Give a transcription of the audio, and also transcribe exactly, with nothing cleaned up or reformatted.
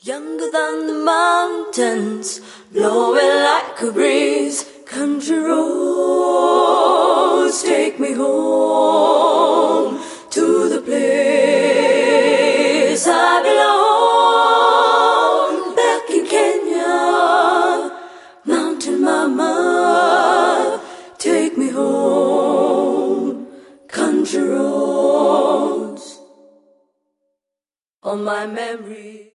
Younger than the mountains, blowing like a breeze. Country roads take me home to the place I belong. Back in Kenya, mountain mama, take me home. Country roads, all my memories.